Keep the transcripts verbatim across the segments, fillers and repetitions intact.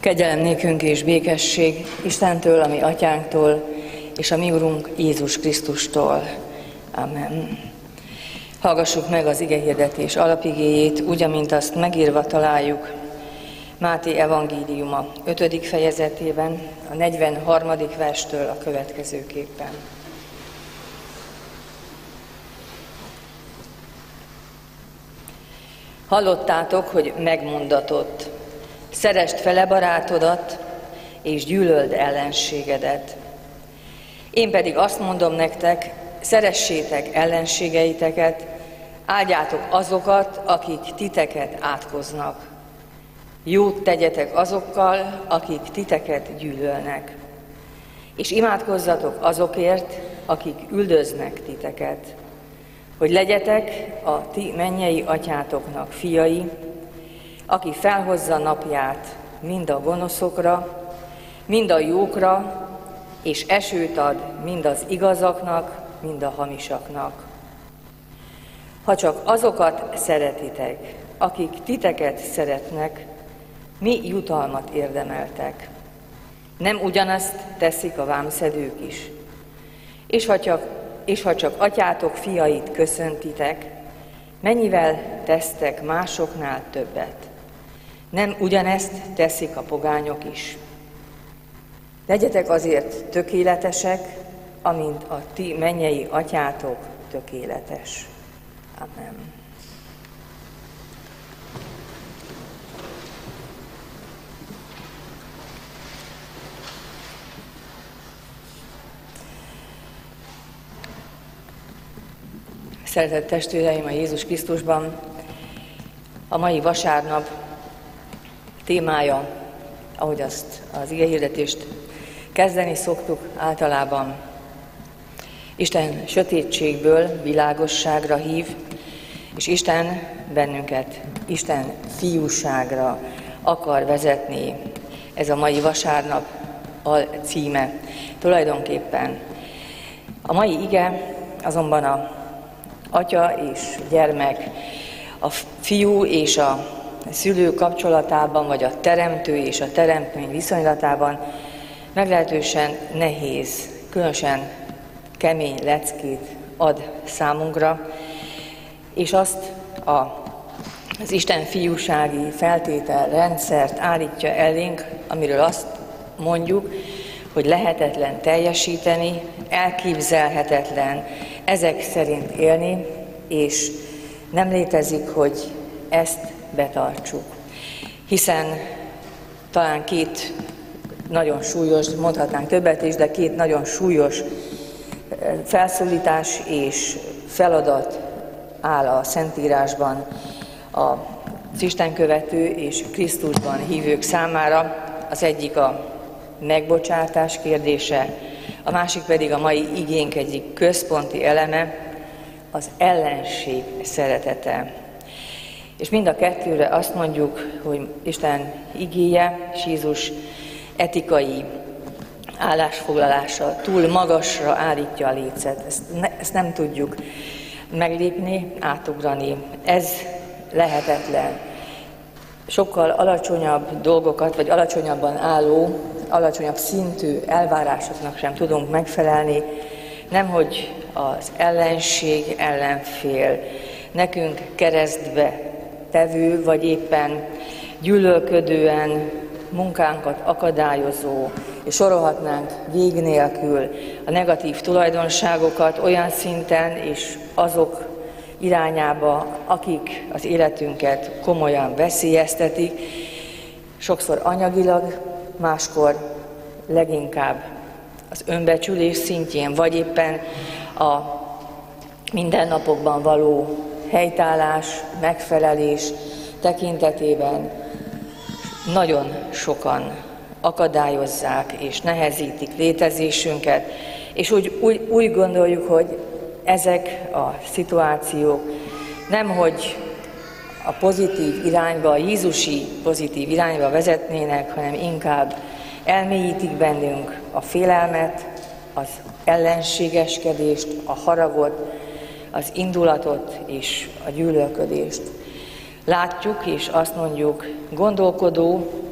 Kegyelem nékünk és békesség Istentől, a mi atyánktól, és a mi Urunk Jézus Krisztustól. Amen. Hallgassuk meg az igehirdetés alapigéjét, úgy, amint azt megírva találjuk Máté evangéliuma ötödik fejezetében, a negyvenharmadik verstől a következőképpen. Hallottátok, hogy megmondatott: szeresd fele barátodat, és gyűlöld ellenségedet. Én pedig azt mondom nektek, szeressétek ellenségeiteket, áldjátok azokat, akik titeket átkoznak. Jót tegyetek azokkal, akik titeket gyűlölnek. És imádkozzatok azokért, akik üldöznek titeket, hogy legyetek a ti mennyei atyátoknak fiai, aki felhozza napját mind a gonoszokra, mind a jókra, és esőt ad mind az igazaknak, mind a hamisaknak. Ha csak azokat szeretitek, akik titeket szeretnek, mi jutalmat érdemeltek? Nem ugyanazt teszik a vámszedők is? És ha csak, és ha csak atyátok fiait köszöntitek, mennyivel tesztek másoknál többet? Nem ugyanezt teszik a pogányok is? Legyetek azért tökéletesek, amint a ti mennyei atyátok tökéletes. Amen. Szeretett testvéreim a Jézus Krisztusban, a mai vasárnap témája, ahogy azt az igehirdetést kezdeni szoktuk általában, Isten sötétségből világosságra hív, és Isten bennünket Isten fiúságra akar vezetni. Ez a mai vasárnap a címe. Tulajdonképpen a mai ige azonban a atya és gyermek, a fiú és a szülő kapcsolatában, vagy a teremtő és a teremtmény viszonylatában meglehetősen nehéz, különösen kemény leckét ad számunkra, és azt a, az Isten fiúsági feltételrendszert állítja elénk, amiről azt mondjuk, hogy lehetetlen teljesíteni, elképzelhetetlen ezek szerint élni, és nem létezik, hogy ezt betartsuk. Hiszen talán két nagyon súlyos, mondhatnánk többet is, de két nagyon súlyos felszólítás és feladat áll a Szentírásban az istenkövető és Krisztusban hívők számára. Az egyik a megbocsátás kérdése, a másik pedig a mai igénk egyik központi eleme, az ellenség szeretete. És mind a kettőre azt mondjuk, hogy Isten igéje és Jézus etikai állásfoglalása túl magasra állítja a lécet. Ezt, ne, ezt nem tudjuk meglépni, átugrani. Ez lehetetlen. Sokkal alacsonyabb dolgokat, vagy alacsonyabban álló, alacsonyabb szintű elvárásoknak sem tudunk megfelelni, nemhogy az ellenség, ellenfél, nekünk keresztbe tevő, vagy éppen gyűlölködően munkánkat akadályozó, és sorolhatnánk vég nélkül a negatív tulajdonságokat olyan szinten, és azok irányába, akik az életünket komolyan veszélyeztetik, sokszor anyagilag, máskor leginkább az önbecsülés szintjén, vagy éppen a mindennapokban való helytállás, megfelelés tekintetében nagyon sokan akadályozzák és nehezítik létezésünket, és úgy, úgy, úgy gondoljuk, hogy ezek a szituációk nemhogy a pozitív irányba, a jézusi pozitív irányba vezetnének, hanem inkább elmélyítik bennünk a félelmet, az ellenségeskedést, a haragot, az indulatot és a gyűlölködést. Látjuk és azt mondjuk, gondolkodó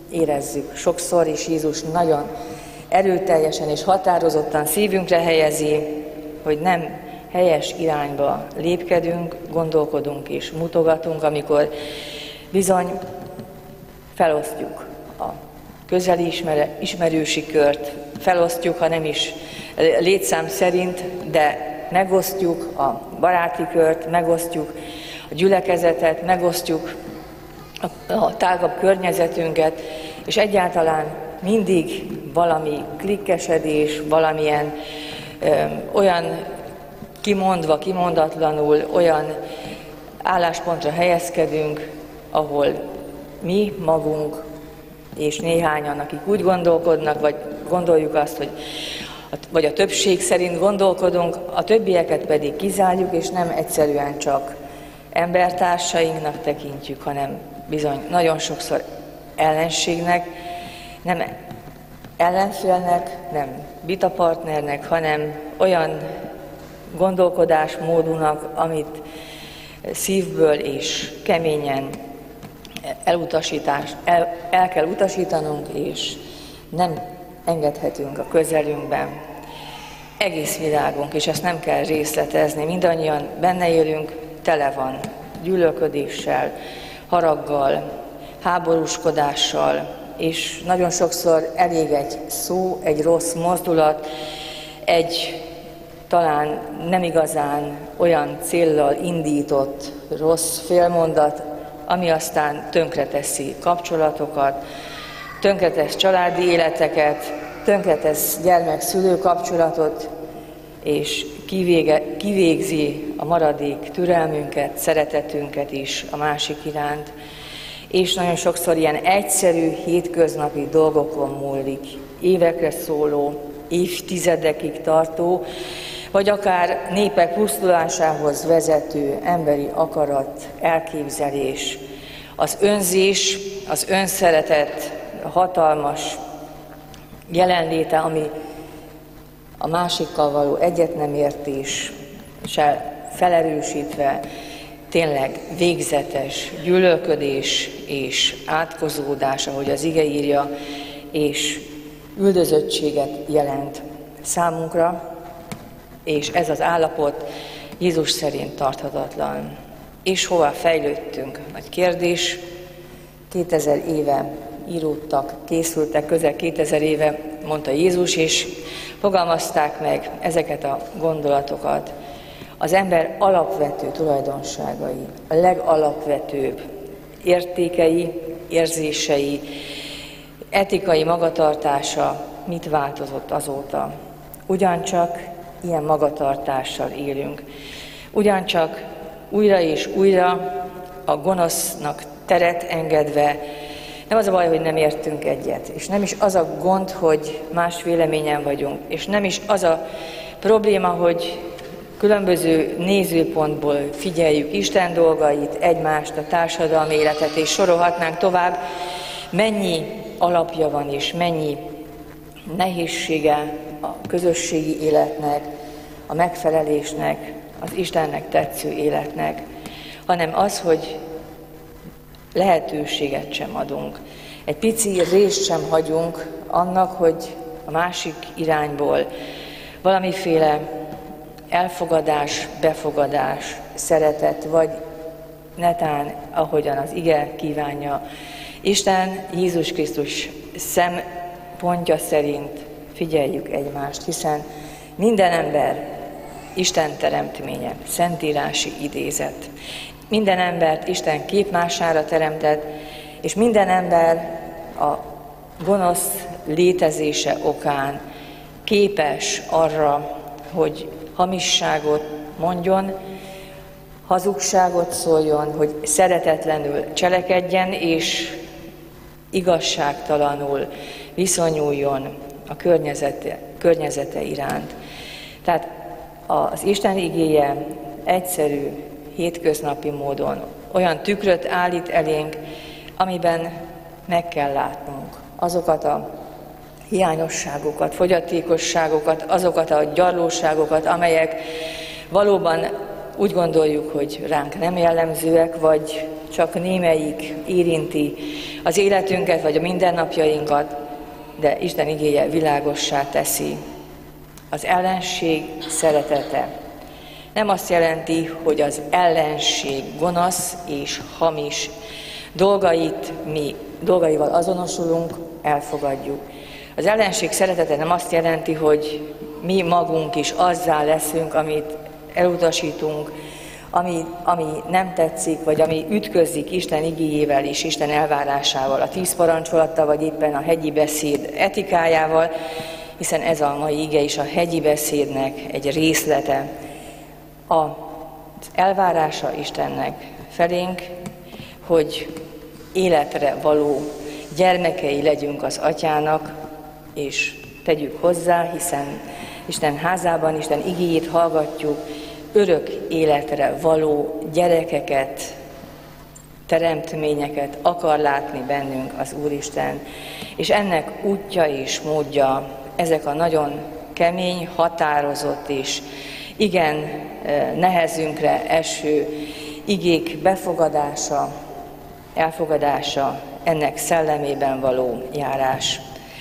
érezzük sokszor, és Jézus nagyon erőteljesen és határozottan szívünkre helyezi, hogy nem helyes irányba lépkedünk, gondolkodunk és mutogatunk, amikor bizony felosztjuk a közeli ismer- ismerősi kört, felosztjuk, ha nem is létszám szerint, de megosztjuk a baráti kört, megosztjuk a gyülekezetet, megosztjuk a, a tágabb környezetünket, és egyáltalán mindig valami klikkesedés, valamilyen ö, olyan kimondva, kimondatlanul olyan álláspontra helyezkedünk, ahol mi magunk és néhányan, akik úgy gondolkodnak, vagy gondoljuk azt, hogy vagy a többség szerint gondolkodunk, a többieket pedig kizárjuk, és nem egyszerűen csak embertársainknak tekintjük, hanem bizony nagyon sokszor ellenségnek, nem ellenfélnek, nem vitapartnernek, hanem olyan gondolkodásmódunak, amit szívből és keményen elutasítás, el, el kell utasítanunk, és nem engedhetünk a közelünkben. Egész világunk, és ezt nem kell részletezni, mindannyian benne élünk, tele van gyűlölködéssel, haraggal, háborúskodással, és nagyon sokszor elég egy szó, egy rossz mozdulat, egy talán nem igazán olyan céllal indított rossz félmondat, ami aztán tönkreteszi kapcsolatokat, tönkretesz családi életeket, tönkretesz gyermek-szülő kapcsolatot, és kivége, kivégzi a maradék türelmünket, szeretetünket is a másik iránt. És nagyon sokszor ilyen egyszerű, hétköznapi dolgokon múlik, évekre szóló, évtizedekig tartó, vagy akár népek pusztulásához vezető emberi akarat, elképzelés, az önzés, az önszeretet, a hatalmas jelenléte, ami a másikkal való egyet nem értéssel felerősítve tényleg végzetes gyűlölködés és átkozódás, ahogy az ige írja, és üldözöttséget jelent számunkra, és ez az állapot Jézus szerint tarthatatlan. És hova fejlődtünk? Nagy kérdés. kétezer éve íródtak, készültek, közel kétezer éve, mondta Jézus, és fogalmazták meg ezeket a gondolatokat. Az ember alapvető tulajdonságai, a legalapvetőbb értékei, érzései, etikai magatartása mit változott azóta. Ugyancsak ilyen magatartással élünk. Ugyancsak újra és újra a gonosznak teret engedve, nem az a baj, hogy nem értünk egyet, és nem is az a gond, hogy más véleményen vagyunk, és nem is az a probléma, hogy különböző nézőpontból figyeljük Isten dolgait, egymást, a társadalmi életet, és sorolhatnánk tovább, mennyi alapja van, és mennyi nehézsége a közösségi életnek, a megfelelésnek, az Istennek tetsző életnek, hanem az, hogy lehetőséget sem adunk. Egy pici részt sem hagyunk annak, hogy a másik irányból valamiféle elfogadás, befogadás, szeretet, vagy netán, ahogyan az ige kívánja, Isten Jézus Krisztus szempontja szerint figyeljük egymást, hiszen minden ember Isten teremtménye, szentírási idézet. Minden embert Isten képmására teremtett, és minden ember a gonosz létezése okán képes arra, hogy hamisságot mondjon, hazugságot szóljon, hogy szeretetlenül cselekedjen, és igazságtalanul viszonyuljon a környezete, környezete iránt. Tehát az Isten igéje egyszerű, hétköznapi módon olyan tükröt állít elénk, amiben meg kell látnunk azokat a hiányosságokat, fogyatékosságokat, azokat a gyarlóságokat, amelyek valóban úgy gondoljuk, hogy ránk nem jellemzőek, vagy csak némelyik érinti az életünket, vagy a mindennapjainkat, de Isten igéje világossá teszi. Az ellenség szeretete nem azt jelenti, hogy az ellenség gonosz és hamis dolgait mi dolgaival azonosulunk, elfogadjuk. Az ellenség szeretete nem azt jelenti, hogy mi magunk is azzá leszünk, amit elutasítunk, ami, ami nem tetszik, vagy ami ütközik Isten igéjével és Isten elvárásával, a tíz parancsolattal, vagy éppen a hegyi beszéd etikájával, hiszen ez a mai ige is a hegyi beszédnek egy részlete. Az elvárása Istennek felénk, hogy életre való gyermekei legyünk az Atyának, és tegyük hozzá, hiszen Isten házában, Isten igéjét hallgatjuk, örök életre való gyerekeket, teremtményeket akar látni bennünk az Úristen. És ennek útja és módja ezek a nagyon kemény, határozott és igen nehezünkre eső igék befogadása, elfogadása, ennek szellemében való járás.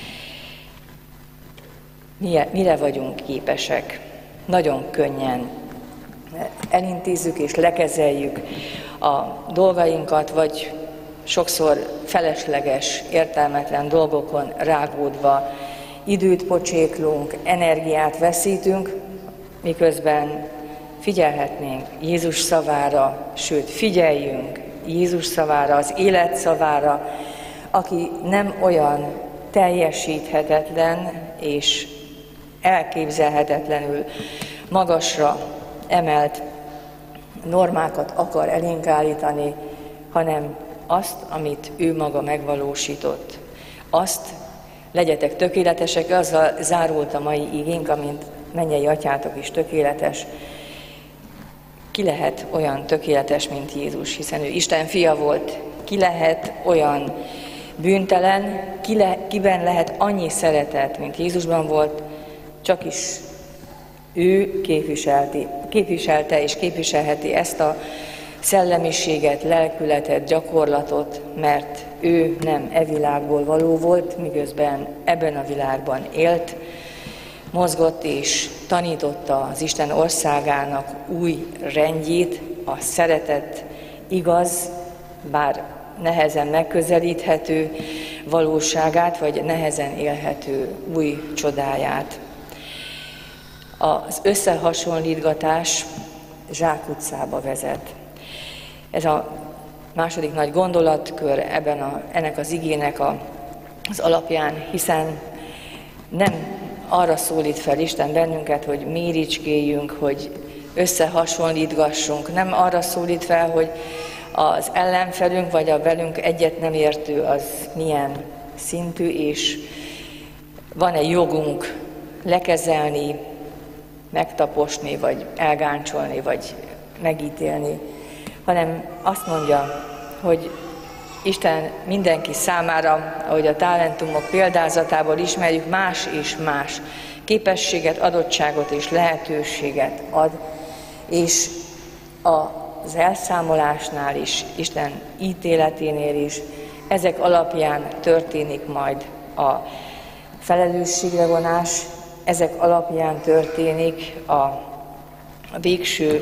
Mire vagyunk képesek? Nagyon könnyen elintézzük és lekezeljük a dolgainkat, vagy sokszor felesleges, értelmetlen dolgokon rágódva időt pocséklunk, energiát veszítünk, miközben figyelhetnénk Jézus szavára, sőt figyeljünk Jézus szavára, az élet szavára, aki nem olyan teljesíthetetlen és elképzelhetetlenül magasra emelt normákat akar elénk állítani, hanem azt, amit ő maga megvalósított. Azt, legyetek tökéletesek, azzal zárult a mai igénk, amint mennyei atyátok is tökéletes. Ki lehet olyan tökéletes, mint Jézus, hiszen ő Isten fia volt. Ki lehet olyan bűntelen, ki le, kiben lehet annyi szeretet, mint Jézusban volt, csak is ő képviselti, képviselte és képviselheti ezt a szellemiséget, lelkületet, gyakorlatot, mert ő nem e világból való volt, miközben ebben a világban élt, mozgott és tanította az Isten országának új rendjét, a szeretet igaz, bár nehezen megközelíthető valóságát, vagy nehezen élhető új csodáját. Az összehasonlítgatás zsákutcába vezet. Ez a második nagy gondolatkör ebben a, ennek az igének a, az alapján, hiszen nem arra szólít fel Isten bennünket, hogy méricskéljünk, hogy összehasonlítgassunk, nem arra szólít fel, hogy az ellenfelünk, vagy a velünk egyet nem értő, az milyen szintű, és van-e jogunk lekezelni, megtaposni, vagy elgáncsolni, vagy megítélni, hanem azt mondja, hogy Isten mindenki számára, ahogy a talentumok példázatából ismerjük, más és más képességet, adottságot és lehetőséget ad, és az elszámolásnál is, Isten ítéleténél is ezek alapján történik majd a felelősségre vonás, ezek alapján történik a, a végső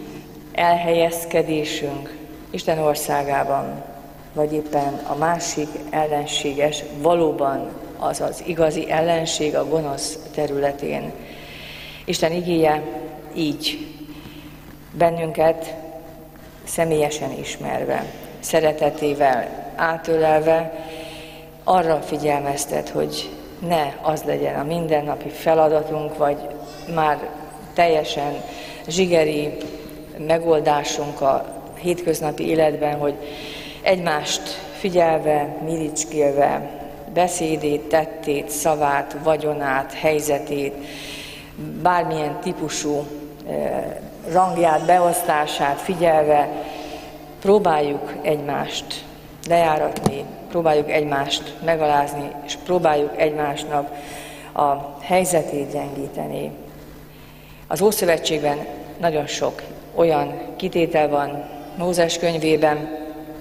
elhelyezkedésünk Isten országában, vagy éppen a másik ellenséges, valóban az az igazi ellenség a gonosz területén. Isten igéje így bennünket személyesen ismerve, szeretetével átölelve arra figyelmeztet, hogy ne az legyen a mindennapi feladatunk, vagy már teljesen zsigeri megoldásunk a hétköznapi életben, hogy egymást figyelve, miricskélve, beszédét, tettét, szavát, vagyonát, helyzetét, bármilyen típusú rangját, beosztását figyelve próbáljuk egymást lejáratni, próbáljuk egymást megalázni, és próbáljuk egymásnak a helyzetét gyengíteni. Az Ószövetségben nagyon sok olyan kitétel van Mózes könyvében,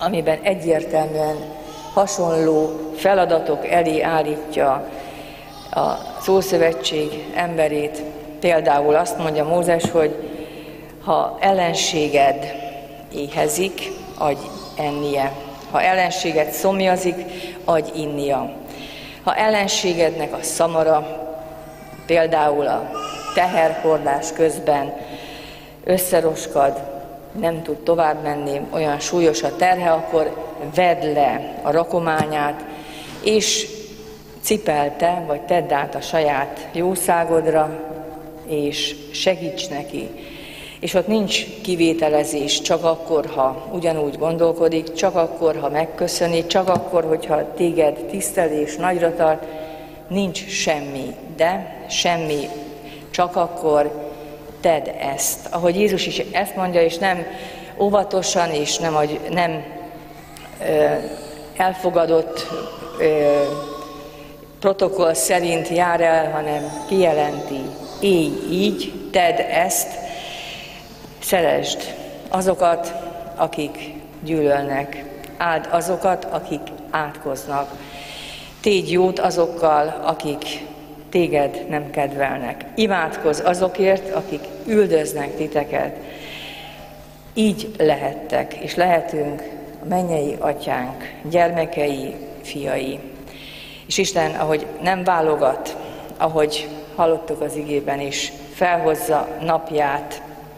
amiben egyértelműen hasonló feladatok elé állítja az Ószövetség emberét. Például azt mondja Mózes, hogy ha ellenséged éhezik, adj ennie. Ha ellenséged szomjazik, adj innia. Ha ellenségednek a szamara, például a teherhordás közben összeroskad, nem tud tovább menni, olyan súlyos a terhe, akkor vedd le a rakományát, és cipelte, vagy tedd át a saját jószágodra, és segíts neki. És ott nincs kivételezés, csak akkor, ha ugyanúgy gondolkodik, csak akkor, ha megköszöni, csak akkor, hogyha téged tisztel és nagyra tart, nincs semmi, de semmi, csak akkor tedd ezt. Ahogy Jézus is ezt mondja, és nem óvatosan, és nem, nem ö, elfogadott ö, protokoll szerint jár el, hanem kijelenti, élj így, tedd ezt, szeresd azokat, akik gyűlölnek, áld azokat, akik átkoznak, tégy jót azokkal, akik téged nem kedvelnek, imádkozz azokért, akik üldöznek titeket. Így lehettek, és lehetünk a mennyei atyánk, gyermekei, fiai. És Isten, ahogy nem válogat, ahogy hallottuk az igében is, felhozza napját,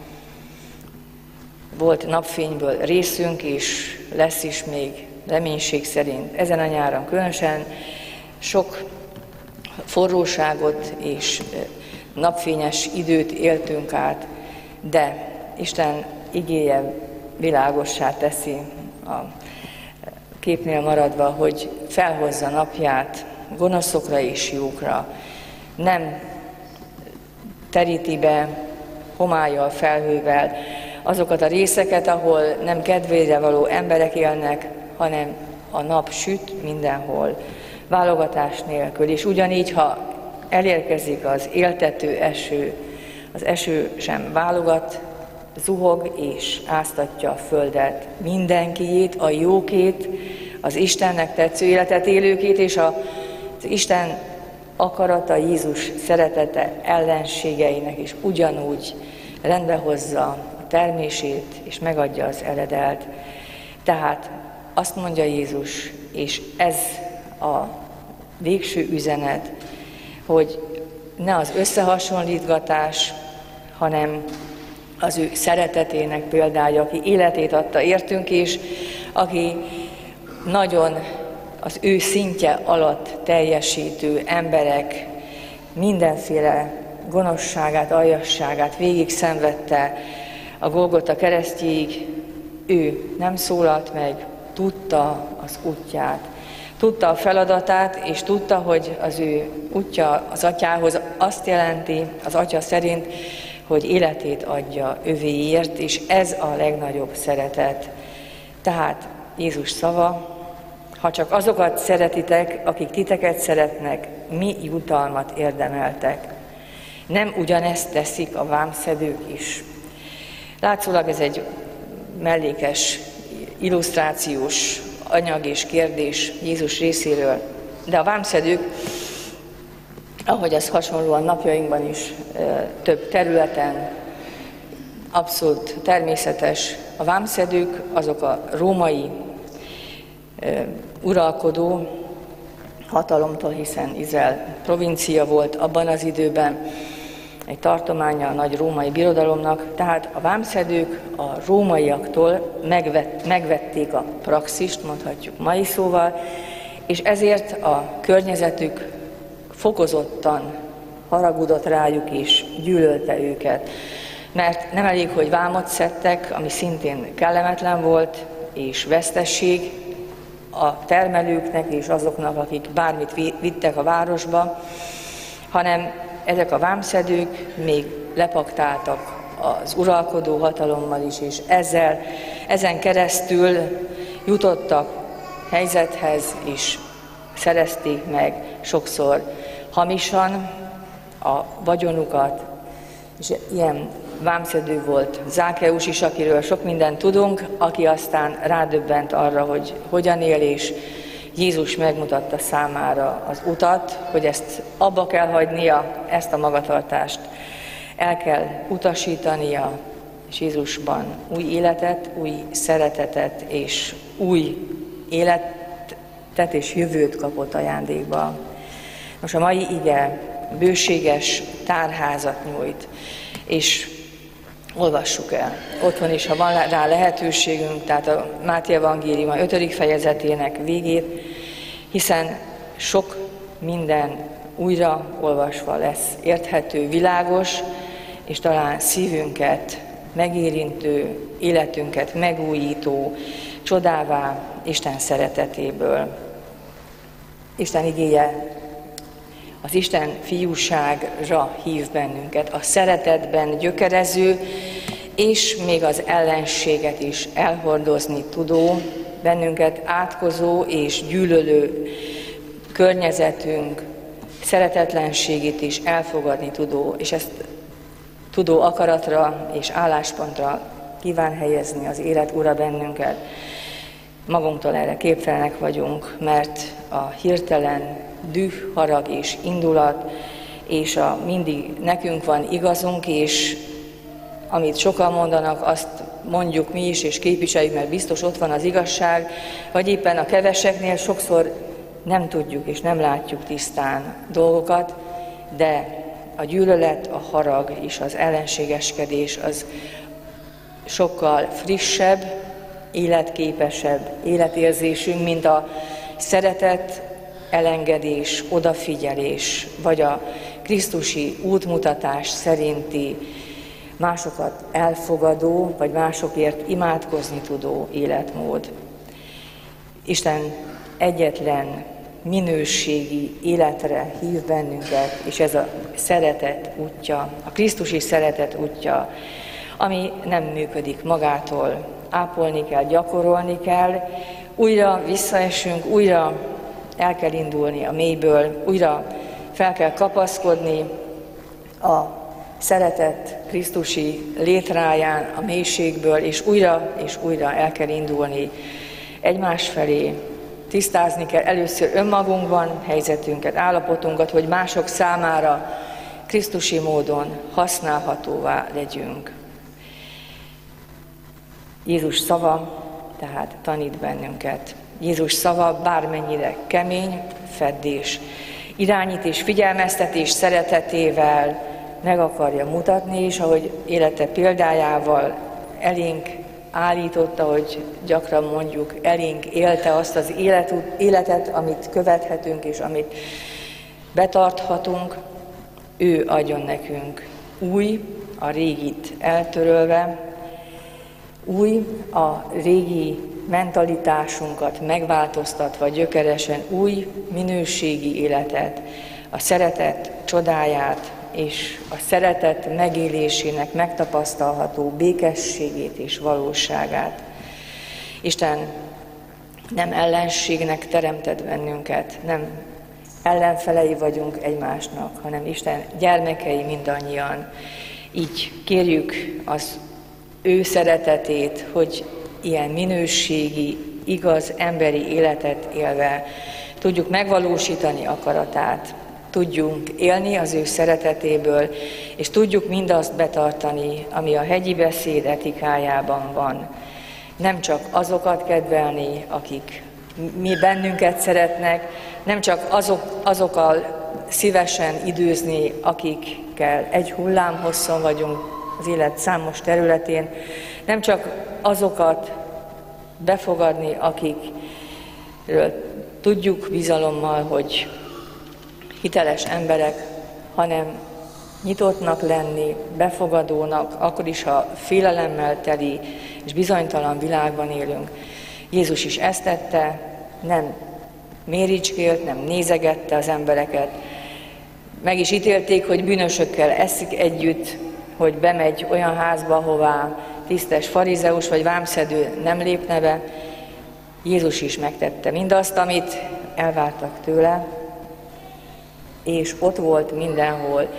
volt napfényből részünk, és lesz is még reménység szerint. Ezen a nyáron különösen sok forróságot és napfényes időt éltünk át, de Isten igéje világossá teszi a képnél maradva, hogy felhozza napját gonoszokra és jókra. Nem teríti be homállyal, felhővel azokat a részeket, ahol nem kedvére való emberek élnek, hanem a nap süt mindenhol, válogatás nélkül. És ugyanígy, ha elérkezik az éltető eső, az eső sem válogat, zuhog és áztatja a földet, mindenkiét, a jókét, az Istennek tetsző életet élőkét, és az Isten akarata, Jézus szeretete ellenségeinek is ugyanúgy rendbe hozza a termését, és megadja az eledelt. Tehát azt mondja Jézus, és ez a végső üzenet, hogy ne az összehasonlítgatás, hanem az ő szeretetének példája, aki életét adta értünk, és aki nagyon az ő szintje alatt teljesítő emberek mindenféle gonoszságát, aljasságát végig szenvedte a Golgota keresztjéig. Ő nem szólalt meg, tudta az útját, tudta a feladatát, és tudta, hogy az ő útja az atyához azt jelenti, az atya szerint, hogy életét adja övéért, és ez a legnagyobb szeretet. Tehát Jézus szava, ha csak azokat szeretitek, akik titeket szeretnek, mi jutalmat érdemeltek. Nem ugyanezt teszik a vámszedők is. Látszólag ez egy mellékes, illusztrációs anyag és kérdés Jézus részéről, de a vámszedők, ahogy ez hasonlóan napjainkban is több területen abszolút természetes, a vámszedők azok a római uralkodó hatalomtól, hiszen Izrael provincia volt abban az időben, egy tartománya a nagy római birodalomnak, tehát a vámszedők a rómaiaktól megvett, megvették a praxist, mondhatjuk mai szóval, és ezért a környezetük fokozottan haragudott rájuk és gyűlölte őket. Mert nem elég, hogy vámot szedtek, ami szintén kellemetlen volt, és vesztesség a termelőknek és azoknak, akik bármit vittek a városba, hanem ezek a vámszedők még lepaktáltak az uralkodó hatalommal is, és ezzel, ezen keresztül jutottak helyzethez, és szerezték meg sokszor hamisan a vagyonukat, és ilyen vámszedő volt Zákeus is, akiről sok mindent tudunk, aki aztán rádöbbent arra, hogy hogyan él, és Jézus megmutatta számára az utat, hogy ezt abba kell hagynia, ezt a magatartást el kell utasítania, és Jézusban új életet, új szeretetet és új életet és jövőt kapott ajándékba. Most a mai ige bőséges tárházat nyújt, és olvassuk el. Otthon is, ha van rá lehetőségünk, tehát a Máté evangélium ötödik fejezetének végét, hiszen sok minden újra olvasva lesz érthető, világos, és talán szívünket megérintő, életünket megújító, csodává Isten szeretetéből. Isten igéje az Isten fiúságra hív bennünket, a szeretetben gyökerező, és még az ellenséget is elhordozni tudó, bennünket átkozó és gyűlölő környezetünk szeretetlenségét is elfogadni tudó, és ezt tudó akaratra és álláspontra kíván helyezni az élet ura bennünket. Magunktól erre képtelenek vagyunk, mert a hirtelen düh, harag és indulat, és a mindig nekünk van igazunk, és amit sokan mondanak, azt mondjuk mi is, és képviseljük, mert biztos ott van az igazság, vagy éppen a keveseknél sokszor nem tudjuk és nem látjuk tisztán dolgokat, de a gyűlölet, a harag és az ellenségeskedés az sokkal frissebb, életképesebb életérzésünk, mint a szeretet, elengedés, odafigyelés, vagy a krisztusi útmutatás szerinti másokat elfogadó, vagy másokért imádkozni tudó életmód. Isten egyetlen minőségi életre hív bennünket, és ez a szeretet útja, a krisztusi szeretet útja, ami nem működik magától, ápolni kell, gyakorolni kell, újra visszaesünk, újra el kell indulni a mélyből, újra fel kell kapaszkodni a szeretet krisztusi létráján, a mélységből, és újra és újra el kell indulni egymás felé. Tisztázni kell először önmagunkban helyzetünket, állapotunkat, hogy mások számára krisztusi módon használhatóvá legyünk. Jézus szava tehát tanít bennünket. Jézus szava bármennyire kemény, feddés, irányít és figyelmeztetés szeretetével meg akarja mutatni, és ahogy élete példájával elénk állította, hogy gyakran mondjuk, elénk élte azt az életet, amit követhetünk és amit betarthatunk, ő adjon nekünk új, a régit eltörölve, új, a régi mentalitásunkat megváltoztatva gyökeresen új minőségi életet, a szeretet csodáját és a szeretet megélésének megtapasztalható békességét és valóságát. Isten nem ellenségnek teremtett bennünket, nem ellenfelei vagyunk egymásnak, hanem Isten gyermekei mindannyian. Így kérjük az ő szeretetét, hogy ilyen minőségi, igaz emberi életet élve tudjuk megvalósítani akaratát, tudjunk élni az ő szeretetéből, és tudjuk mindazt betartani, ami a hegyi beszéd etikájában van. Nem csak azokat kedvelni, akik mi bennünket szeretnek, nem csak azok, azokkal szívesen időzni, akikkel egy hullámhosszon vagyunk az élet számos területén, nem csak azokat befogadni, akikről tudjuk bizalommal, hogy hiteles emberek, hanem nyitottnak lenni, befogadónak, akkor is, ha félelemmel teli és bizonytalan világban élünk. Jézus is ezt tette, nem méricskélt, nem nézegette az embereket. Meg is ítélték, hogy bűnösökkel eszik együtt, hogy bemegy olyan házba, hová tisztes farizeus vagy vámszedő nem lépne be. Jézus is megtette mindazt, amit elvártak tőle, és ott volt mindenhol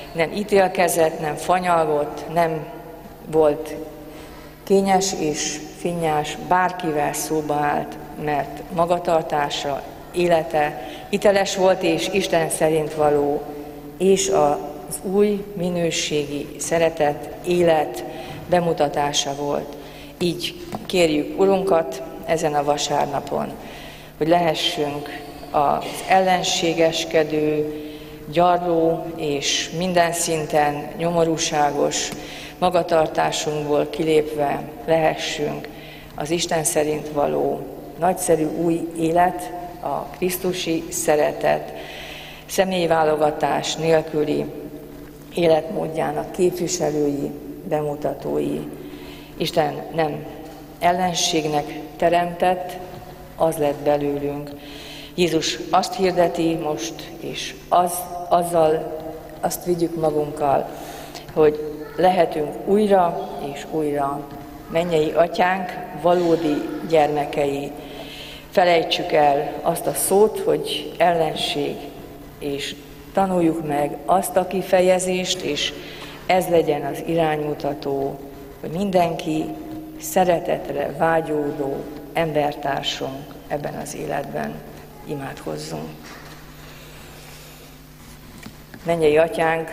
nem ítélkezett, nem fanyalgott, nem volt kényes és finnyás, bárkivel szóba állt, mert magatartása, élete hiteles volt és Isten szerint való, és az új minőségi szeretet, élet bemutatása volt. Így kérjük Urunkat ezen a vasárnapon, hogy lehessünk az ellenségeskedő, gyarló és minden szinten nyomorúságos magatartásunkból kilépve lehessünk az Isten szerint való nagyszerű új élet, a krisztusi szeretet, személyválogatás nélküli életmódjának képviselői, bemutatói. Isten nem ellenségnek teremtett, az lett belőlünk. Jézus azt hirdeti most, és az, azzal azt vigyük magunkkal, hogy lehetünk újra és újra mennyei atyánk, valódi gyermekei. Felejtsük el azt a szót, hogy ellenség, és tanuljuk meg azt a kifejezést, és ez legyen az iránymutató, hogy mindenki szeretetre vágyódó embertársunk ebben az életben. Imádkozzunk. Mennyei atyánk,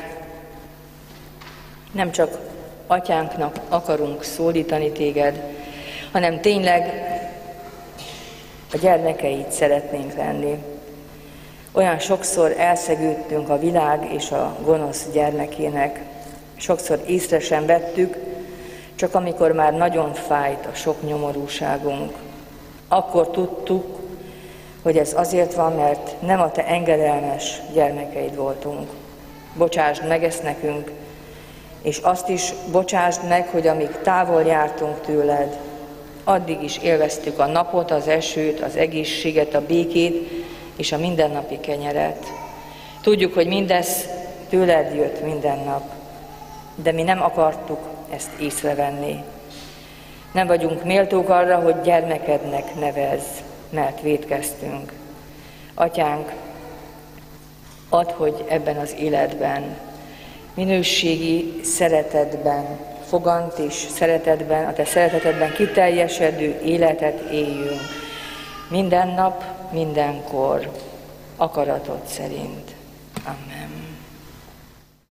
nem csak atyánknak akarunk szólítani téged, hanem tényleg a gyermekeid szeretnénk lenni. Olyan sokszor elszegődtünk a világ és a gonosz gyermekének, sokszor észre sem vettük, csak amikor már nagyon fájt a sok nyomorúságunk. Akkor tudtuk, hogy ez azért van, mert nem a te engedelmes gyermekeid voltunk. Bocsásd meg ezt nekünk, és azt is bocsásd meg, hogy amíg távol jártunk tőled, addig is élveztük a napot, az esőt, az egészséget, a békét és a mindennapi kenyeret. Tudjuk, hogy mindez tőled jött minden nap, de mi nem akartuk ezt észrevenni. Nem vagyunk méltók arra, hogy gyermekednek nevezz, mert vétkeztünk. Atyánk, add, hogy ebben az életben, minőségi szeretetben, fogant és szeretetben, a te szeretetedben kiteljesedő életet éljünk. Minden nap, mindenkor, akaratod szerint. Amen.